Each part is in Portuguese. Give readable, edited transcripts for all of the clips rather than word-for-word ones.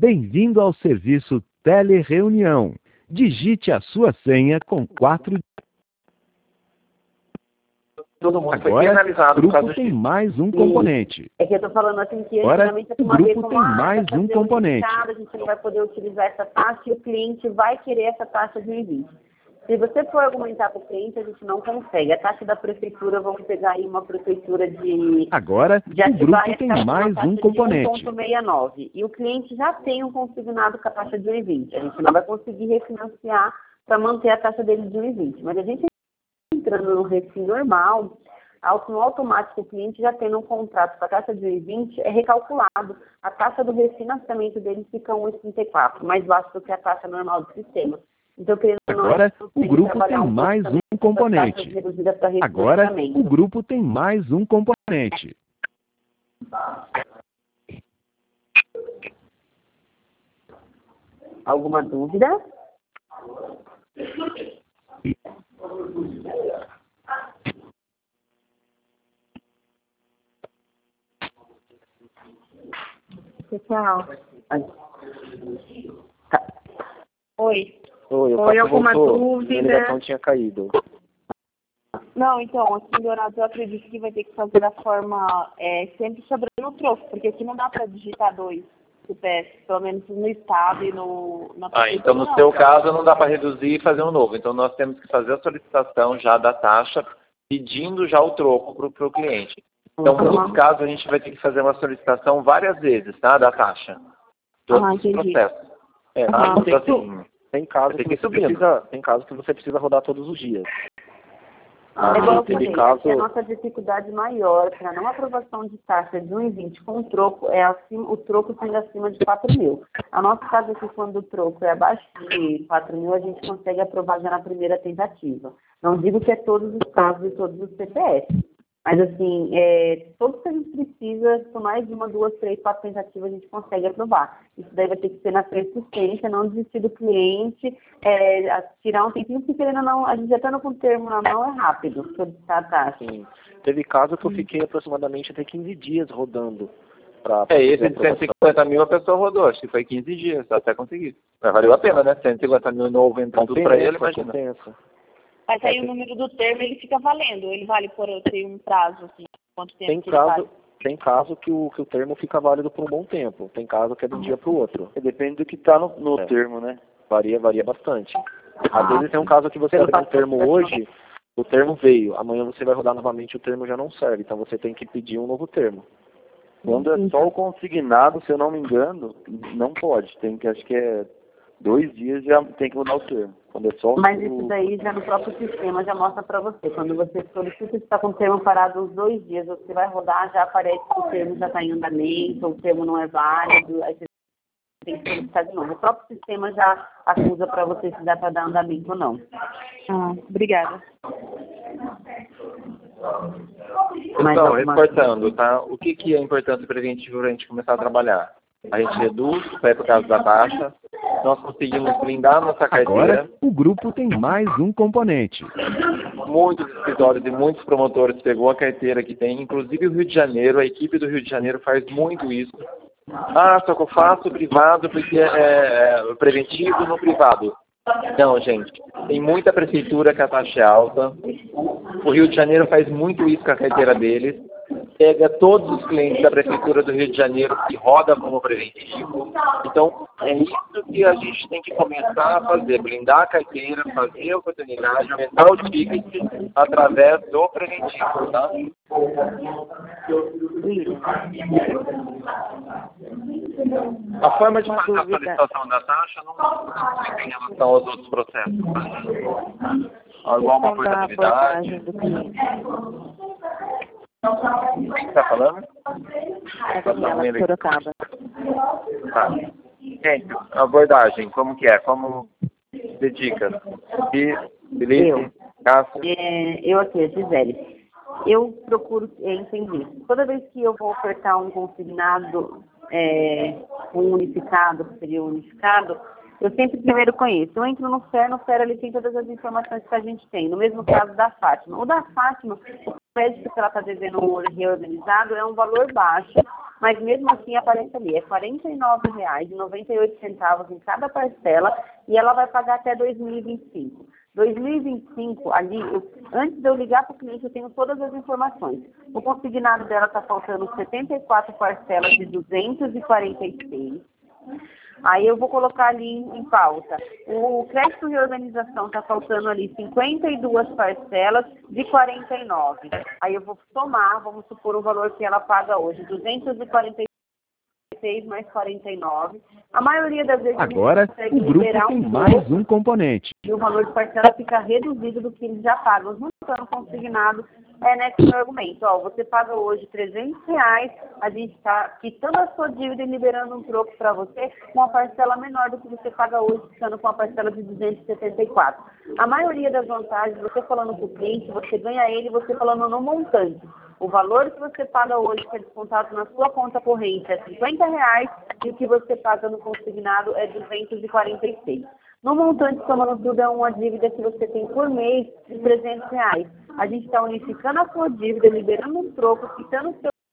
Bem-vindo ao serviço Telereunião. Digite a sua senha com 4. Todo mundo foi Agora, penalizado o por causa grupo tem disso. mais um componente. É que eu tô falando assim que Agora, geralmente o uma vez grupo tem mais um componente. a gente não vai poder utilizar essa taxa e o cliente vai querer essa taxa de 1,20. Se você for argumentar para o cliente, a gente não consegue. A taxa da prefeitura, vamos pegar aí uma prefeitura de... Agora, o grupo tem mais um componente. 1,69. E o cliente já tem um consignado com a taxa de 1,20. A gente não vai conseguir refinanciar para manter a taxa dele de 1,20. Mas a gente entrando no refim normal, no automático o cliente já tendo um contrato com a taxa de 1,20 é recalculado. A taxa do refinanciamento dele fica 1,34, mais baixo do que a taxa normal do sistema. Então, agora, o grupo tem mais um componente. Agora, o grupo tem mais um componente. Alguma dúvida? Pessoal. Tá. Oi. Oi, alguma dúvida? A ligação tinha caído. Não, então, aqui em Dourados eu acredito que vai ter que fazer da forma sempre sobrando o troco, porque aqui não dá para digitar 2 CPF, pelo menos no estado e na Então no seu caso não dá para reduzir e fazer um novo. Então nós temos que fazer a solicitação já da taxa, pedindo já o troco para o cliente. Então, em muitos casos, a gente vai ter que fazer uma solicitação várias vezes, tá? Da taxa. Todos os processos. Então, assim, tem caso que você precisa rodar todos os dias. Igual eu falei, a nossa dificuldade maior para não aprovação de taxa de 1,20 com o troco o troco sendo acima de 4 mil. A nossa caso aqui, quando o troco é abaixo de 4 mil, a gente consegue aprovar já na primeira tentativa. Não digo que é todos os casos e todos os CPF. Mas, assim, todos que a gente precisa, por mais de 1, 2, 3, 4 tentativas, a gente consegue aprovar. Isso daí vai ter que ser na persistência, não desistir do cliente, tirar um tempinho, porque querendo ou não, a gente já estando com o termo na mão, é rápido solicitar a taxa. Sim. Teve caso que eu fiquei aproximadamente até 15 dias rodando. Esse de 150 mil a pessoa rodou, acho que foi 15 dias, até conseguir. Mas valeu a pena, né? 150 mil novo entrando tudo para ele, imagina. Mas aí o número do termo, ele fica valendo, ele vale por ter um prazo, assim, quanto tempo Tem caso que o termo fica válido por um bom tempo, tem caso que é de um dia para o outro. Depende do que está no termo, né? Varia bastante. Às vezes tem um caso que você abre um termo hoje, o termo veio, amanhã você vai rodar novamente, o termo já não serve, então você tem que pedir um novo termo. Quando é só o consignado, se eu não me engano, não pode, acho que é 2 dias já tem que mudar o termo. Quando é só Mas isso daí já no próprio sistema já mostra para você. Quando você solicita que está com o termo parado uns 2 dias, você vai rodar, já aparece que o termo já está em andamento, o termo não é válido, aí você tem que solicitar de novo. O próprio sistema já acusa para você se dá para dar andamento ou não. Obrigada. Então, reportando, tá? O que é importante para a gente começar a trabalhar? A gente reduz o pé por causa da taxa, nós conseguimos blindar nossa carteira. Agora, o grupo tem mais um componente. Muitos escritórios e muitos promotores pegou a carteira que tem, inclusive o Rio de Janeiro, a equipe do Rio de Janeiro faz muito isso. Só que eu faço privado porque é preventivo no privado. Não, gente, tem muita prefeitura que a taxa é alta. O Rio de Janeiro faz muito isso com a carteira deles. Pega todos os clientes da Prefeitura do Rio de Janeiro que roda como preventivo. Então, é isso que a gente tem que começar a fazer, blindar a carteira, fazer a oportunidade, aumentar o ticket através do preventivo, tá? A forma de fazer a solicitação da taxa não tem em relação aos outros processos. Alguma oportunidade. Quem está falando? É a Daniela Sorocaba. Tá. Gente, abordagem, como que é? Como dedica? Felipe, Cássio? Eu aqui, Gisele. Eu procuro entender. Toda vez que eu vou ofertar um consignado unificado, que seria unificado, Eu sempre primeiro conheço. Eu entro no FER ele tem todas as informações que a gente tem. No mesmo caso da Fátima. O da Fátima, o crédito que ela está devendo reorganizado é um valor baixo, mas mesmo assim aparece ali, é R$ 49,98 em cada parcela e ela vai pagar até 2025. 2025, ali, antes de eu ligar para o cliente, eu tenho todas as informações. O consignado dela está faltando 74 parcelas de 246. Aí eu vou colocar ali em pauta. O crédito de organização está faltando ali 52 parcelas de 49. Aí eu vou somar, vamos supor o valor que ela paga hoje, 246 mais 49. A maioria das vezes agora o grupo tem mais um componente. E o valor de parcela fica reduzido do que eles já pagam. Juntando consignado, nesse meu argumento. Ó, você paga hoje R$300, a gente está quitando a sua dívida e liberando um troco para você com uma parcela menor do que você paga hoje, ficando com uma parcela de 274. A maioria das vantagens, você falando com o cliente, você ganha ele, você falando no montante. O valor que você paga hoje, que é descontado na sua conta corrente, é R$50 e o que você paga no consignado é 246. No montante, somando tudo, é uma dívida que você tem por mês de R$300. A gente está unificando a sua dívida, liberando um troco, quitando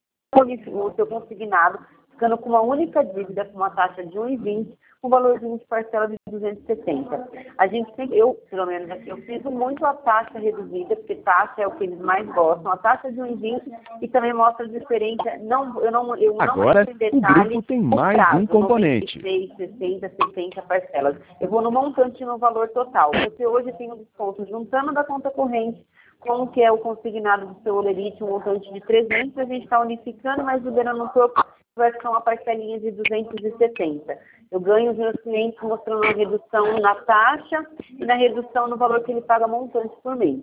o seu consignado, ficando com uma única dívida, com uma taxa de 1,20, com um valorzinho de parcela de 270. A gente sempre, eu, pelo menos aqui, eu fiz muito a taxa reduzida, porque taxa é o que eles mais gostam, a taxa de 1,20 e também mostra a diferença. Agora, o grupo tem mais um componente. 96, 60, 70 parcelas. Eu vou no montante no valor total. Você hoje tem um desconto juntando da conta corrente, com o que é o consignado do seu Olerite, um montante de 300, a gente está unificando, mas liberando um troco, vai ficar uma parcelinha de 270. Eu ganho os meus clientes mostrando uma redução na taxa e na redução no valor que ele paga montante por mês.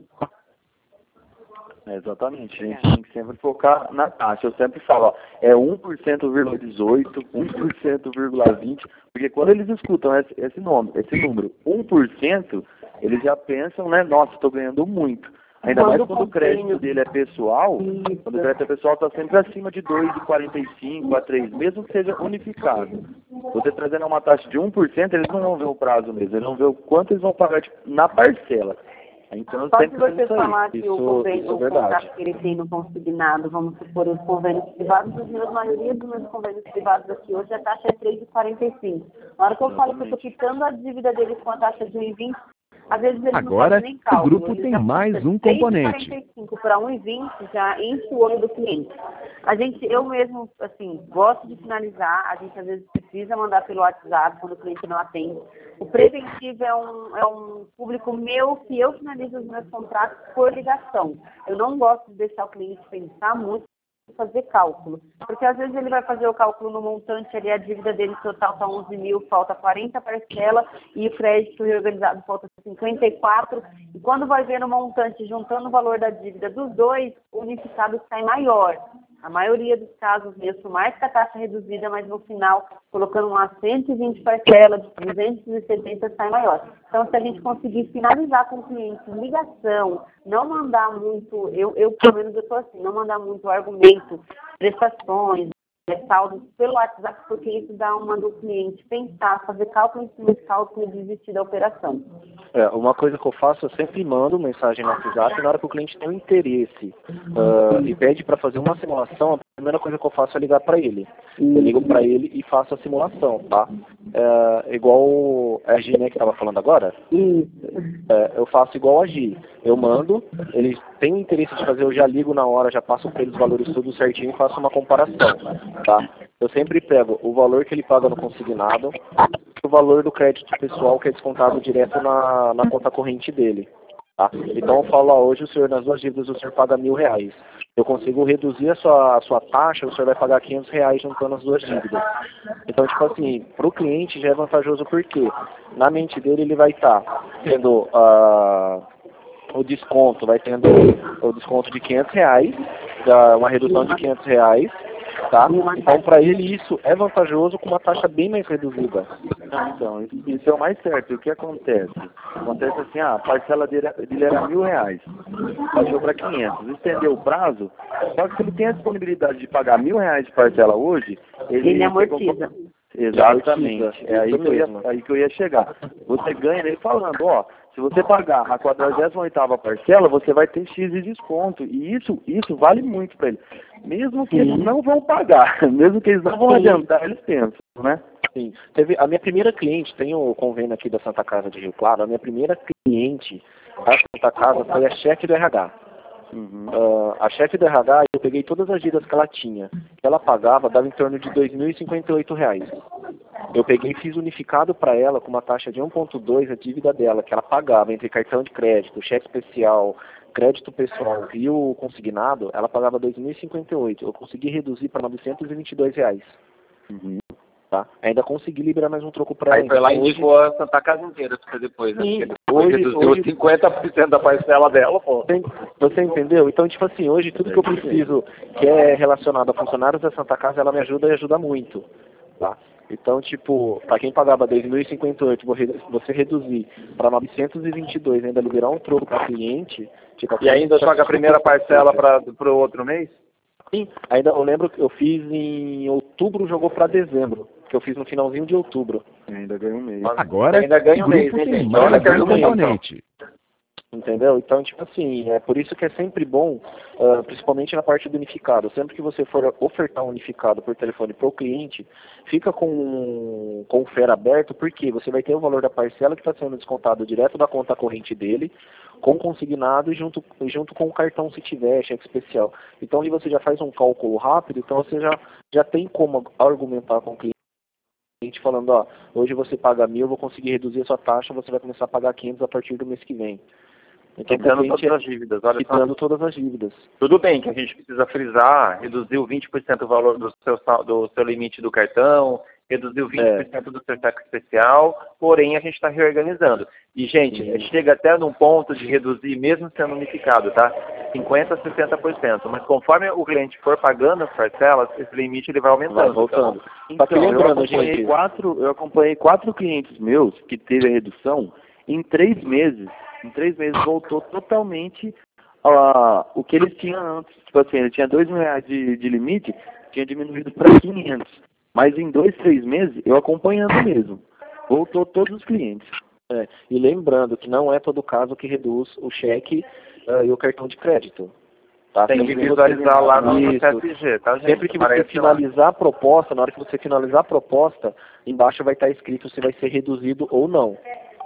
Exatamente, a gente tem que sempre focar na taxa. Eu sempre falo, ó, é 1%,18, 1%,20, porque quando eles escutam esse número, 1%, eles já pensam, né, nossa, estou ganhando muito. Ainda mais quando o crédito dele é pessoal, quando o crédito é pessoal está sempre acima de 2,45 a 3, mesmo que seja unificado. Você trazendo uma taxa de 1%, eles não vão ver o prazo mesmo, eles vão ver o quanto eles vão pagar na parcela. Então, só se você falar que isso, o convênio, o contrato que ele tem no consignado, vamos supor, os convênios privados, a maioria dos meus convênios privados aqui hoje, a taxa é 3,45. Na hora que eu falo que eu estou quitando a dívida deles com a taxa de 1,20, às vezes eles agora, não fazem nem cálculo. o grupo tem mais um componente. 3,45 para 1,20 já enche o olho do cliente. Eu mesmo, assim, gosto de finalizar, a gente às vezes precisa mandar pelo WhatsApp quando o cliente não atende. O preventivo é um público meu que eu finalizo os meus contratos por ligação. Eu não gosto de deixar o cliente pensar muito, fazer cálculo, porque às vezes ele vai fazer o cálculo no montante ali, a dívida dele total está 11 mil, falta 40 parcelas e o crédito reorganizado falta 54, e quando vai ver no montante, juntando o valor da dívida dos dois, o unificado sai maior. A maioria dos casos mesmo, mais que a taxa reduzida, mas no final, colocando umas 120 parcelas de 270 sai maior. Então, se a gente conseguir finalizar com o cliente, ligação, não mandar muito, eu pelo menos eu estou assim, não mandar muito argumento, prestações, saldos pelo WhatsApp, porque isso dá uma do cliente pensar, fazer cálculo em cima de cálculo e desistir da operação. Uma coisa que eu faço, eu sempre mando mensagem no WhatsApp na hora que o cliente tem um interesse e pede para fazer uma simulação, a primeira coisa que eu faço é ligar para ele. Eu ligo para ele e faço a simulação, tá? Igual a Gi, né, que estava falando agora. Eu faço igual a Gi. Eu mando, ele tem o interesse de fazer, eu já ligo na hora, já passo para ele os valores tudo certinho e faço uma comparação, tá? Eu sempre pego o valor que ele paga no consignado e o valor do crédito pessoal que é descontado direto na conta corrente dele. Tá? Então eu falo, hoje o senhor, nas duas dívidas, o senhor paga R$1.000. Eu consigo reduzir a sua taxa, o senhor vai pagar R$500 juntando as duas dívidas. Então, tipo assim, para o cliente já é vantajoso porque na mente dele ele vai estar tendo o desconto, vai tendo o desconto de R$500, uma redução de R$500, tá? Então, para ele isso é vantajoso com uma taxa bem mais reduzida. Então, isso é o mais certo. O que acontece? Acontece assim, a parcela dele era R$1.000, baixou para 500, estendeu o prazo, só que se ele tem a disponibilidade de pagar R$1.000 de parcela hoje, ele amortiza. Exatamente. É aí que eu ia chegar. Você ganha ele falando, ó, se você pagar a 48ª parcela, você vai ter X de desconto. E isso vale muito para ele. Mesmo que eles não vão pagar, mesmo que eles não vão adiantar, eles pensam, né? Sim. A minha primeira cliente, tem o convênio aqui da Santa Casa de Rio Claro, a minha primeira cliente da Santa Casa foi a chefe do RH. A chefe do RH, eu peguei todas as dívidas que ela tinha, que ela pagava, dava em torno de R$ 2.058. Eu peguei e fiz unificado para ela com uma taxa de 1,2 a dívida dela, que ela pagava entre cartão de crédito, cheque especial, crédito pessoal e o consignado, ela pagava R$ 2.058. Eu consegui reduzir para R$ 922. Tá? Ainda consegui liberar mais um troco para ela. Aí foi lá e indicou a Santa Casa inteira pra depois, né? Sim, hoje reduziu 50% da parcela dela, pô. Você entendeu? Então, tipo assim, hoje tudo que eu preciso que é relacionado a funcionários da Santa Casa, ela me ajuda e ajuda muito, tá? Então, tipo, para quem pagava 2.058, você reduzir para 922, ainda liberar um troco para cliente... Tipo, e ainda joga a primeira parcela para o outro mês? Sim, ainda eu lembro que eu fiz em outubro, jogou para dezembro, que eu fiz no finalzinho de outubro. Ainda ganho um mês. Agora ainda ganha um mês, tem mais um componente. Entendeu? Então, tipo assim, é por isso que é sempre bom, principalmente na parte do unificado, sempre que você for ofertar um unificado por telefone para o cliente, fica com o FER aberto, porque você vai ter o valor da parcela que está sendo descontado direto da conta corrente dele, com consignado e junto com o cartão se tiver, cheque especial. Então ali você já faz um cálculo rápido, então você já tem como argumentar com o cliente falando, ó, hoje você paga 1.000, eu vou conseguir reduzir a sua taxa, você vai começar a pagar 500 a partir do mês que vem. Então, quitando todas as dívidas, olha só. Quitando todas as dívidas. Tudo bem que a gente precisa frisar, reduziu 20% o valor do seu limite do cartão, reduziu 20% do seu cheque especial, porém a gente está reorganizando. E, gente, chega até num ponto de reduzir, mesmo sendo unificado, tá? 50% a 60%. Mas conforme o cliente for pagando as parcelas, esse limite ele vai aumentando. Vai voltando. Então, eu acompanhei 4 clientes meus que teve a redução em 3 meses. Em 3 meses voltou totalmente o que eles tinham antes. Tipo assim, ele tinha R$2.000 de limite, tinha diminuído para 500. Mas em 2, 3 meses, eu acompanhando mesmo. Voltou todos os clientes. E lembrando que não é todo caso que reduz o cheque e o cartão de crédito. Tá? Tem que visualizar lá no CSG, tá, gente? Sempre que você finalizar a proposta, na hora que você finalizar a proposta, embaixo vai estar escrito se vai ser reduzido ou não.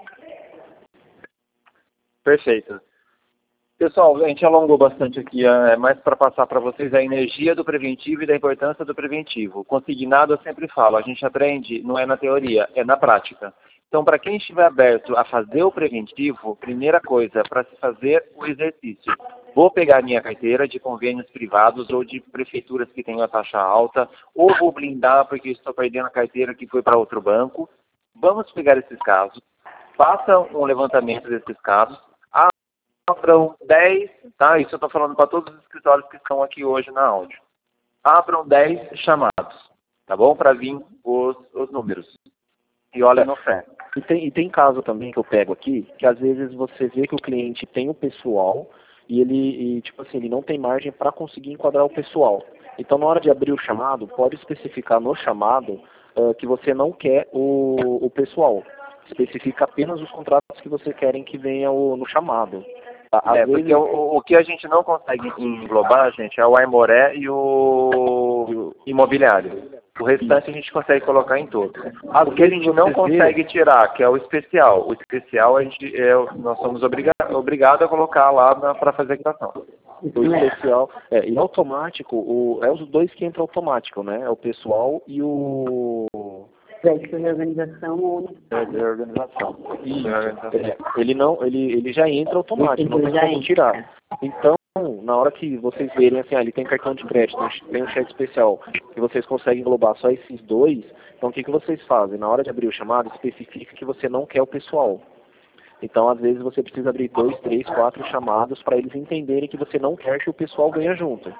Perfeito. Pessoal, a gente alongou bastante aqui, mais para passar para vocês a energia do preventivo e da importância do preventivo. Consignado, eu sempre falo, a gente aprende, não é na teoria, é na prática. Então, para quem estiver aberto a fazer o preventivo, primeira coisa, para se fazer o exercício. Vou pegar minha carteira de convênios privados ou de prefeituras que tenham a taxa alta, ou vou blindar porque estou perdendo a carteira que foi para outro banco. Vamos pegar esses casos, faça um levantamento desses casos, abram 10, tá? Isso eu estou falando para todos os escritórios que estão aqui hoje na áudio. Abram 10 chamados, tá bom? Para vir os números. E olha no fé. E tem caso também que eu pego aqui, que às vezes você vê que o cliente tem o pessoal e tipo assim, ele não tem margem para conseguir enquadrar o pessoal. Então, na hora de abrir o chamado, pode especificar no chamado que você não quer o pessoal. Especifica apenas os contratos que você querem que venha no chamado. Porque o que a gente não consegue englobar, gente, é o Aimoré e o imobiliário. O restante a gente consegue colocar em todos. O que a gente não consegue tirar, que é o especial. O especial nós somos obrigados a colocar lá para fazer a quitação. O especial, e automático, é os dois que entram automático, né? É o pessoal e o... Crédito de organização ou organização. Ele já entra automático, não tem como tirar. Então, na hora que vocês verem assim, ele tem cartão de crédito, tem um cheque especial, que vocês conseguem englobar só esses dois, então o que vocês fazem? Na hora de abrir o chamado, especifica que você não quer o pessoal. Então, às vezes, você precisa abrir 2, 3, 4 chamados para eles entenderem que você não quer que o pessoal ganhe junto.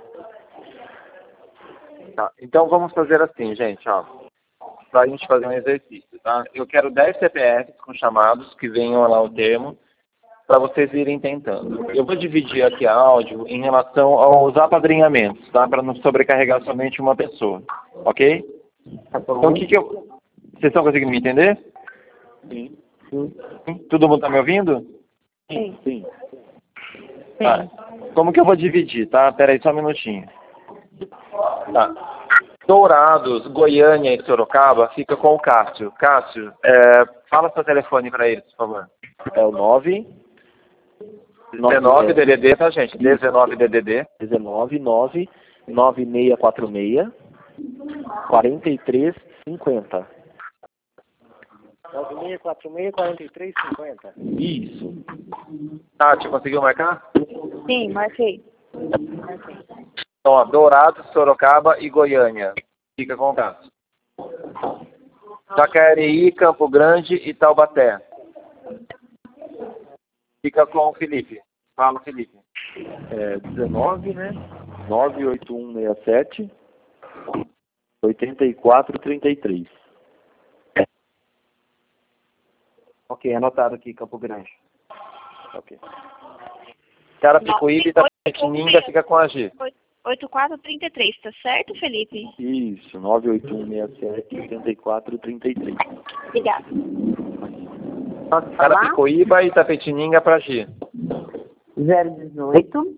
Tá, então vamos fazer assim, gente, ó. Para a gente fazer um exercício, tá? Eu quero 10 CPFs com chamados que venham lá o termo, para vocês irem tentando. Eu vou dividir aqui a áudio em relação aos apadrinhamentos, tá? Para não sobrecarregar somente uma pessoa, ok? Tá bom. Então, o que eu... Vocês estão conseguindo me entender? Sim. Todo mundo está me ouvindo? Sim. Sim. Tá. Como que eu vou dividir, tá? Pera aí só um minutinho. Tá. Dourados, Goiânia e Sorocaba fica com o Cássio. Cássio, fala seu telefone para eles, por favor. É o 9... 19 DDD, tá, gente? 19 DDD. 19 9 9646 4350. 9646 4350. Isso. Tati, conseguiu marcar? Sim, marquei. Então, ó, Dourados, Sorocaba e Goiânia. Fica com o Cássio. Jacareí, Campo Grande e Taubaté. Fica com o Felipe. Fala, Felipe. 19, né? 98167 8433. Ok, anotado aqui, Campo Grande. Ok. Carapicuíba e Itapetininga fica com a G. 8433, tá certo, Felipe? Isso, 98167 8433. Obrigada. Posso falar? Carapicuíba e Itapetininga para G. 018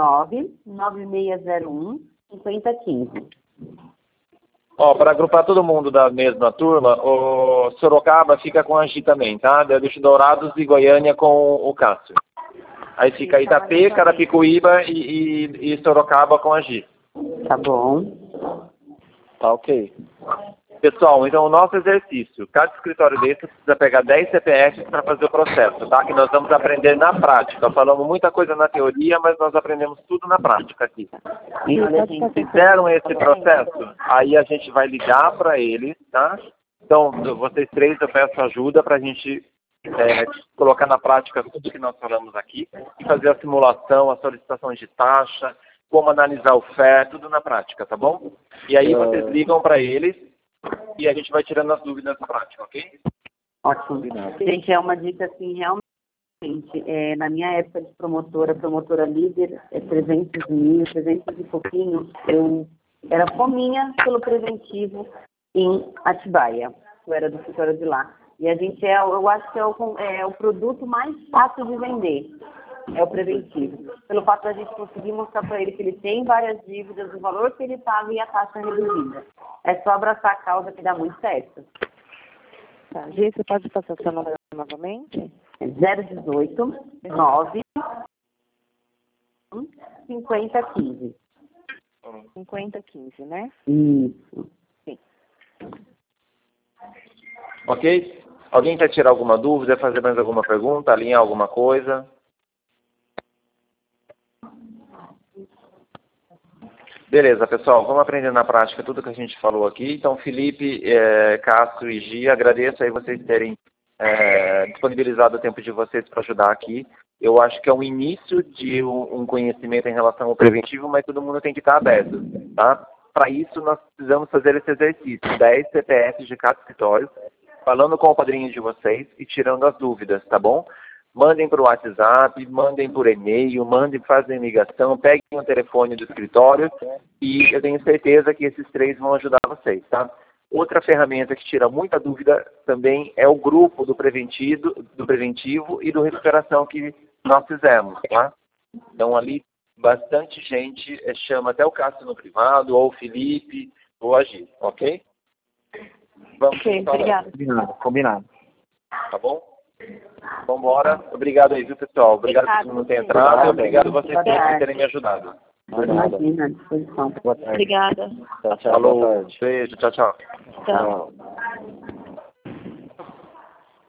99601 5015. Ó, para agrupar todo mundo da mesma turma, o Sorocaba fica com a G também, tá? Eu deixo Dourados e Goiânia com o Cássio. Aí fica Itapê, Carapicuíba e Sorocaba com a G. Tá bom. Tá ok. Pessoal, então o nosso exercício, cada escritório desse precisa pegar 10 CPFs para fazer o processo, tá? Que nós vamos aprender na prática. Falamos muita coisa na teoria, mas nós aprendemos tudo na prática aqui. E olha, gente, Fizeram esse processo, aí a gente vai ligar para eles, tá? Então, vocês três, eu peço ajuda para a gente colocar na prática tudo que nós falamos aqui e fazer a simulação, a solicitação de taxa, como analisar o FE, tudo na prática, tá bom? E aí vocês ligam para eles e a gente vai tirando as dúvidas na prática, ok? ótimo. Gente, é uma dica assim, realmente. Na minha época de promotora líder, 300 mil, 300 e pouquinho, eu era fominha pelo preventivo em Atibaia. Eu era do escritório de lá. E a gente eu acho que é o produto mais fácil de vender. É o preventivo. Pelo fato da gente conseguir mostrar para ele que ele tem várias dívidas, o valor que ele paga e a taxa reduzida. É só abraçar a causa que dá muito certo. Tá, gente, você pode passar seu número novamente? 018 9 5015. 5015, né? Isso. Ok? Alguém quer tirar alguma dúvida, fazer mais alguma pergunta, alinhar alguma coisa? Beleza, pessoal, vamos aprender na prática tudo que a gente falou aqui. Então, Felipe, Cássio e Gia, agradeço aí vocês terem disponibilizado o tempo de vocês para ajudar aqui. Eu acho que é um início de um conhecimento em relação ao preventivo, mas todo mundo tem que estar aberto, tá? Para isso, nós precisamos fazer esse exercício, 10 CPFs de cada escritório, falando com o padrinho de vocês e tirando as dúvidas, tá bom? Mandem para o WhatsApp, mandem por e-mail, fazem ligação, peguem o telefone do escritório e eu tenho certeza que esses três vão ajudar vocês, tá? Outra ferramenta que tira muita dúvida também é o grupo do preventivo e do recuperação que nós fizemos, tá? Então ali bastante gente chama até o Cássio no privado, ou o Felipe, ou a Gi, ok? Vamos obrigada. Combinado. Tá bom? Vamos embora. Obrigado aí, viu, pessoal? Obrigado por todo mundo ter entrado. Obrigado vocês por terem me ajudado. Imagina, à disposição. Obrigada. Tchau, tchau. Falou. Beijo. Tchau, tchau. Tchau. Tchau.